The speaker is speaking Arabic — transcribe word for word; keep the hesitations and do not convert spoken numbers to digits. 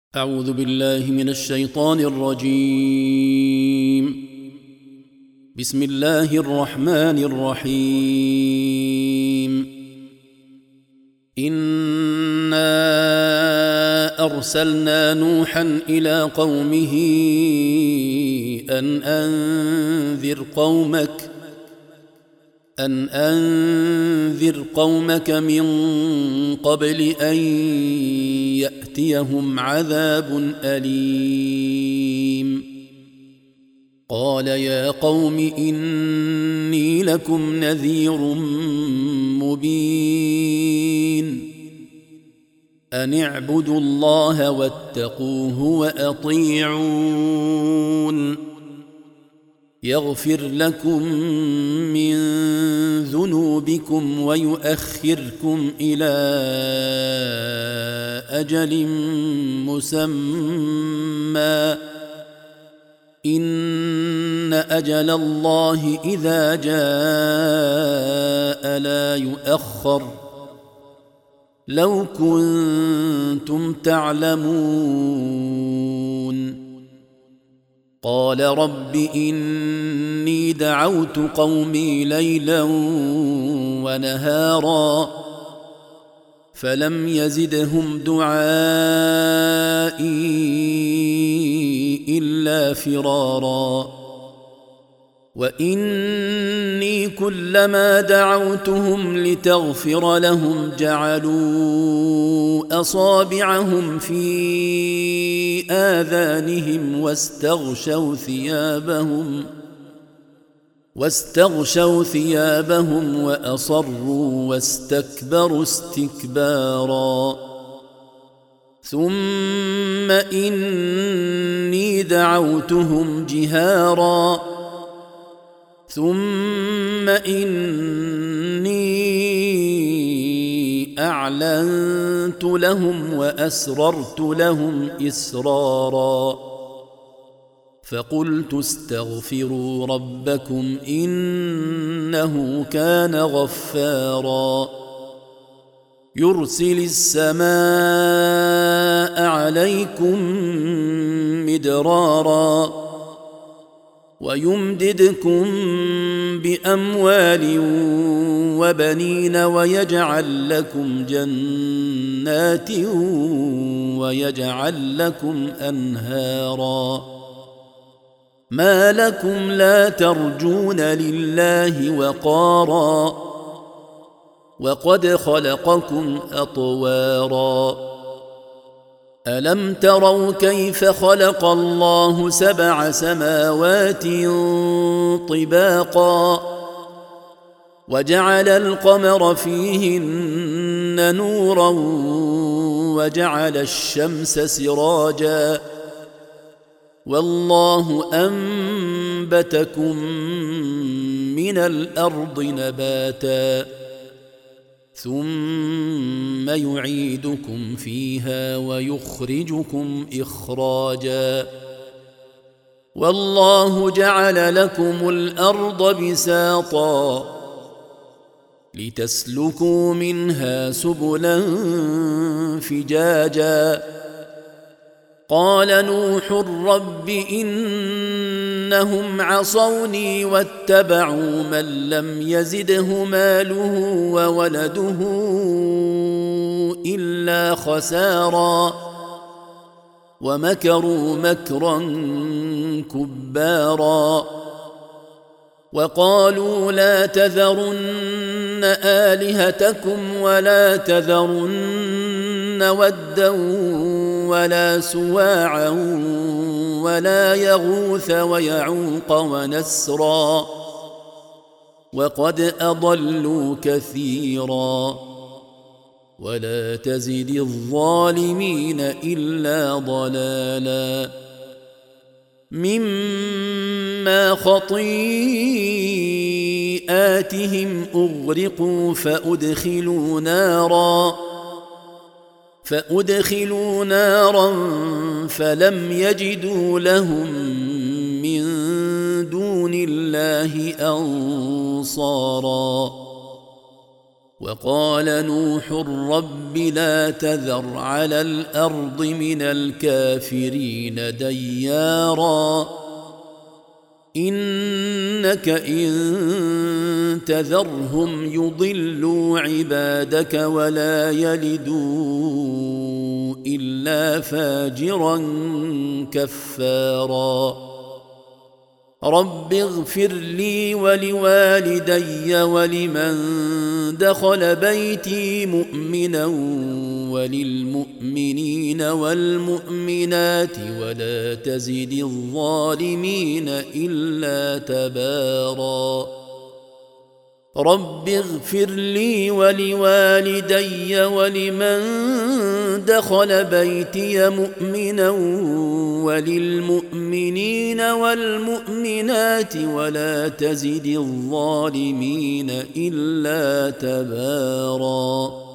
أعوذ بالله من الشيطان الرجيم. بسم الله الرحمن الرحيم. إنا أرسلنا نوحا إلى قومه أن أنذر قومك أن أنذر قومك من قبل أن يأتيهم عذاب أليم. قال يا قوم إني لكم نذير مبين. أن اعبدوا الله واتقوه وأطيعون. يغفر لكم من ذنوبكم ويؤخركم إلى أجل مسمى إن أجل الله إذا جاء لا يؤخر لو كنتم تعلمون. قال رب إني دعوت قومي ليلا ونهارا فلم يزدهم دعائي إلا فرارا. وإني كلما دعوتهم لتغفر لهم جعلوا أصابعهم في آذانهم واستغشوا ثيابهم واستغشوا ثيابهم وأصروا واستكبروا استكبارا. ثم إني دعوتهم جهارا ثم إني أعلنت لهم وأسررت لهم إسرارا. فقلت استغفروا ربكم إنه كان غفارا. يرسل السماء عليكم مدرارا ويمددكم بأموال وبنين ويجعل لكم جنات ويجعل لكم أنهارا. ما لكم لا ترجون لله وقارا وقد خلقكم أطوارا. ألم تروا كيف خلق الله سبع سماوات طباقا وجعل القمر فيهن نورا وجعل الشمس سراجا والله أنبتكم من الأرض نباتا ثم يعيدكم فيها ويخرجكم إخراجا. والله جعل لكم الأرض بساطا لتسلكوا منها سبلا فجاجا. قال نوح رب إنهم عصوني واتبعوا من لم يزده ماله وولده إلا خسارا ومكروا مكرا كبارا. وقالوا لا تذرن آلهتكم ولا تذرن ودا ولا سواعا ولا يغوث ويعوق ونسرا وقد أضلوا كثيرا ولا تزد الظالمين إلا ضلالا. مما خطيئاتهم أغرقوا فأدخلوا نارا فأدخلوا نارا فلم يجدوا لهم من دون الله أنصارا. وقال نوح رب لا تذر على الأرض من الكافرين ديارا إنك إن تذرهم يضلوا عبادك ولا يلدوا إلا فاجرا كفارا رب اغفر لي ولوالدي ولمن دخل بيتي مؤمنا وللمؤمنين والمؤمنات ولا تزد الظالمين إلا تبارا رب اغفر لي ولوالدي ولمن دخل بيتي مؤمنا وللمؤمنين والمؤمنات ولا تزد الظالمين إلا تبارا